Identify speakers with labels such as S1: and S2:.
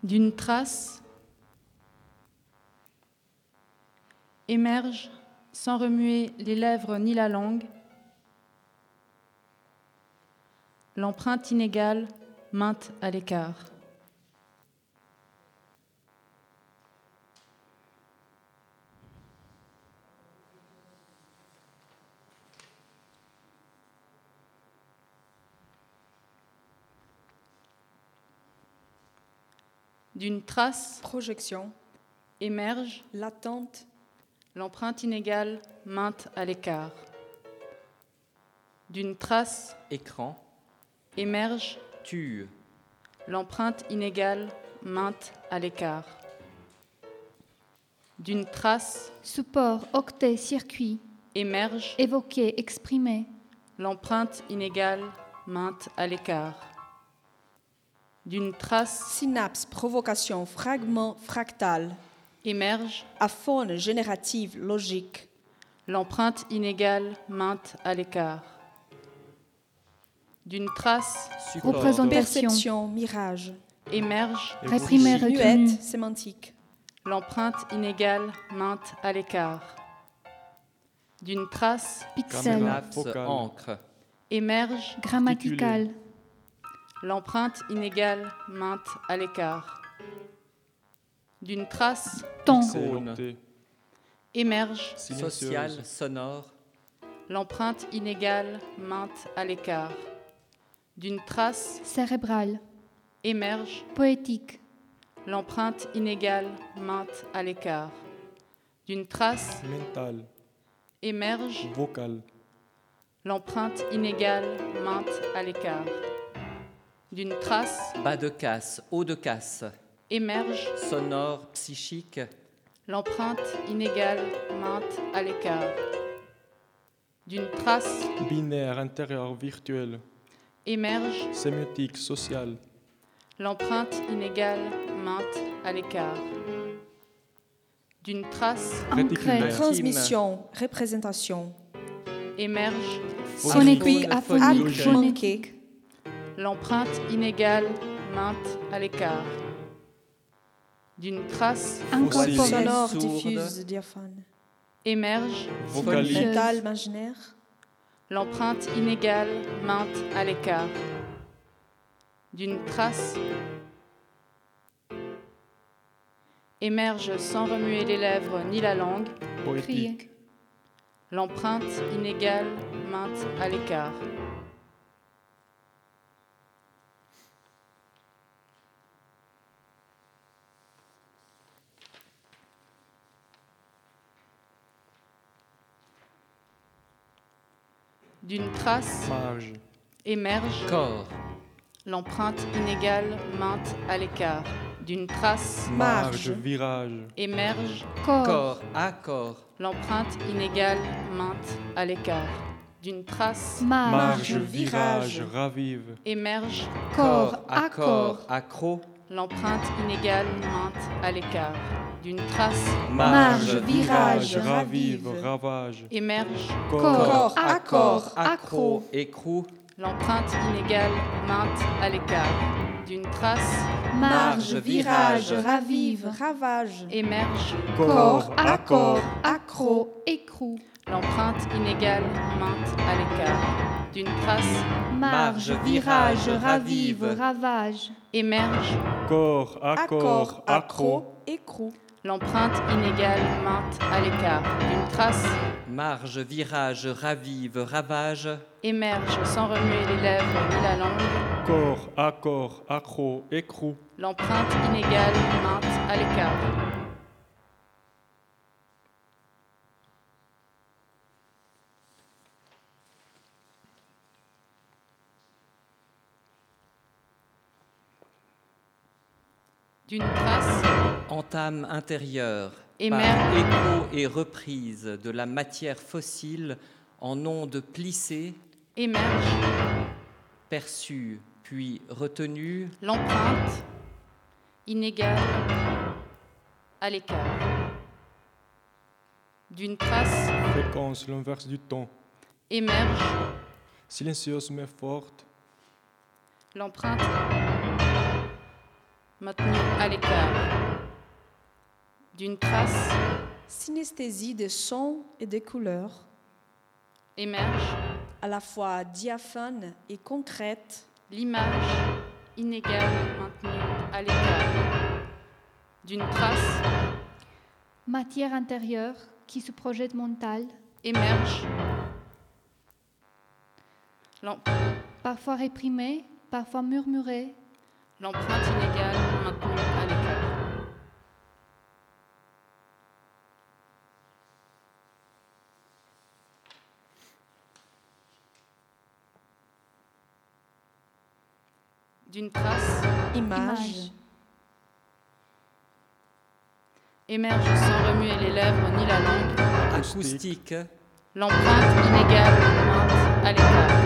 S1: D'une trace émerge, sans remuer les lèvres ni la langue, l'empreinte inégale, mainte à l'écart. D'une trace
S2: projection,
S1: émerge,
S2: latente,
S1: l'empreinte inégale, mainte à l'écart. D'une trace
S3: écran,
S1: émerge,
S3: tue,
S1: l'empreinte inégale, mainte à l'écart. D'une trace
S4: support, octet, circuit,
S1: émerge,
S4: évoquer, exprimer,
S1: l'empreinte inégale, mainte à l'écart. D'une trace
S2: synapse, provocation, fragment, fractal,
S1: émerge,
S2: aphone, générative, logique,
S1: l'empreinte inégale, mainte à l'écart. D'une trace
S3: support,
S4: représentation,
S2: perception, mirage,
S1: émerge,
S4: réprimé, retenu,
S2: muette, sémantique,
S1: l'empreinte inégale, mainte à l'écart. D'une trace
S4: pixel,
S3: lapse, encre,
S1: émerge,
S4: grammatical,
S1: l'empreinte inégale, mainte à l'écart. D'une trace
S4: ton,
S3: icône,
S1: émerge,
S3: social, sonore,
S1: l'empreinte inégale, mainte à l'écart. D'une trace
S4: cérébral,
S1: émerge,
S4: poétique,
S1: l'empreinte inégale, mainte à l'écart. D'une trace
S5: mental,
S1: émerge,
S5: vocal,
S1: l'empreinte inégale, mainte à l'écart. D'une trace
S3: bas de casse, haut de casse,
S1: émerge,
S3: sonore, psychique,
S1: l'empreinte inégale, mainte à l'écart. D'une trace
S5: binaire, intérieur, virtuel,
S1: émerge,
S5: sémiotique, social,
S1: l'empreinte inégale, mainte à l'écart. D'une trace
S4: ancré,
S5: réticulaire,
S2: transmission, représentation,
S1: émerge,
S4: phonétique,
S3: Aphone,
S4: aphonique,
S2: acte
S4: phonétique,
S2: manqué,
S1: l'empreinte inégale, mainte à l'écart. D'une trace
S5: Fossile.
S4: incorporé,
S2: sonore,
S3: sourde,
S2: diffuse, diaphane,
S1: émerge,
S5: vocalique,
S4: Phonétique.
S2: mental, imaginaire,
S1: l'empreinte inégale, mainte à l'écart. D'une trace émerge sans remuer les lèvres ni la langue,
S5: poétique,
S4: crier,
S1: l'empreinte inégale, mainte à l'écart. D'une trace
S5: marge,
S1: émerge,
S3: corps,
S1: l'empreinte inégale, mainte à l'écart. D'une trace
S5: marge,
S2: marge,
S5: virage,
S1: émerge,
S4: corps,
S3: corps, accord,
S1: l'empreinte inégale, mainte à l'écart. D'une trace
S4: marge,
S5: marge,
S2: virage,
S5: virage, ravive,
S1: émerge,
S4: corps,
S3: accord,
S4: accord,
S3: accro,
S1: l'empreinte inégale, mainte à l'écart. D'une trace
S4: marge,
S2: virage,
S5: ravive,
S2: ravive,
S5: ravage,
S1: émerge,
S4: corps,
S2: accord,
S4: accro,
S3: écrou,
S1: l'empreinte inégale, mainte à l'écart. D'une trace
S2: marge, virage,
S4: ravive,
S2: ravage,
S1: émerge,
S4: corps,
S5: accord,
S4: accord, accro, écrou,
S1: l'empreinte inégale, mainte à l'écart. D'une trace
S4: marge, virage, ravive, ravage,
S1: émerge,
S5: corps, accord, accro,
S2: accro, écrou,
S1: l'empreinte inégale, mainte à l'écart. D'une trace
S3: marge, virage, ravive, ravage,
S1: émerge sans remuer les lèvres ni la langue,
S5: corps, accord, accro, écrou,
S1: l'empreinte inégale, mainte à l'écart. D'une trace
S3: entame intérieure,
S1: Émerge.
S3: par écho et reprise de la matière fossile en ondes plissées,
S1: émerge,
S3: perçue puis retenue,
S1: l'empreinte inégale à l'écart. D'une trace
S5: fréquence, l'inverse du ton,
S1: émerge,
S5: silencieuse mais forte,
S1: l'empreinte maintenue à l'écart. D'une trace
S2: Synesthésie des sons et des couleurs,
S1: émerge
S2: à la fois diaphane et concrète,
S1: l'image inégale maintenue à l'écart. D'une trace
S4: Matière intérieure qui se projette mentale,
S1: émerge
S4: parfois réprimée, parfois murmurée,
S1: l'empreinte inégale maintenue à l'écart. D'une trace
S2: image,
S1: émerge sans remuer les lèvres ni la langue,
S3: acoustique,
S1: l'empreinte inégale mainte à l'écart.